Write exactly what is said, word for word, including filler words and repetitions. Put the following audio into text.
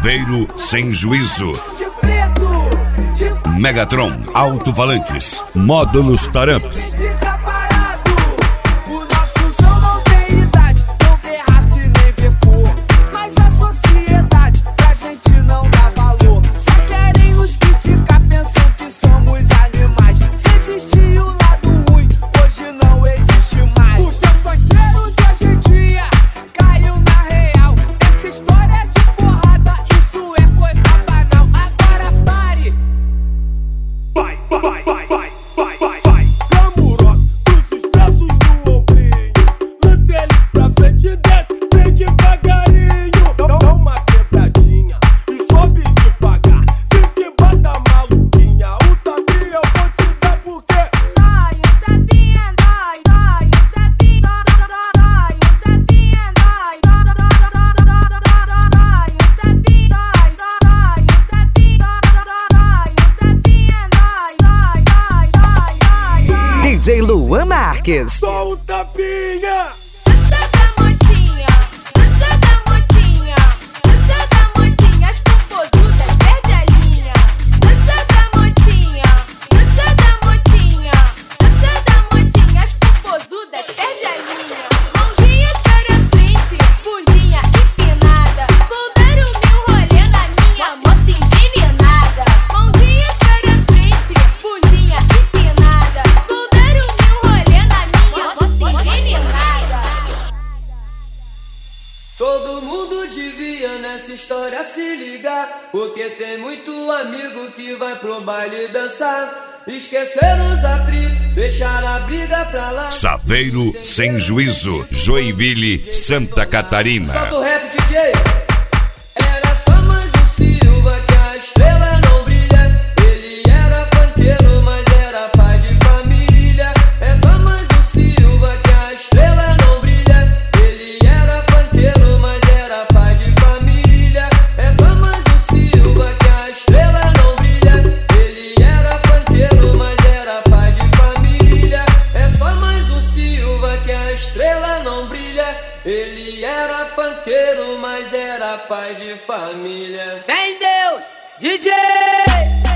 Saveiro sem juízo. Megatron alto-falantes, módulos Taramps. D J Luan Marques. Só um tapinha. Todo mundo devia nessa história se ligar, porque tem muito amigo que vai pro baile dançar. Esquecer os atritos, deixar a briga pra lá. Saveiro sem juízo, Joinville, Santa Catarina. Solta o rap, D J. Era só mais um Silva que a estrela não brilha. Ele era funkeiro, mas era pai de família. É só mais um Silva que a estrela não brilha. Ele era funkeiro, mas era pai de família. É só mais um Silva que a estrela não brilha. Ele era funkeiro, mas era pai de família. É só mais um Silva que a estrela não brilha. Ele era funkeiro, mas era pai de família. Vem Deus, D J!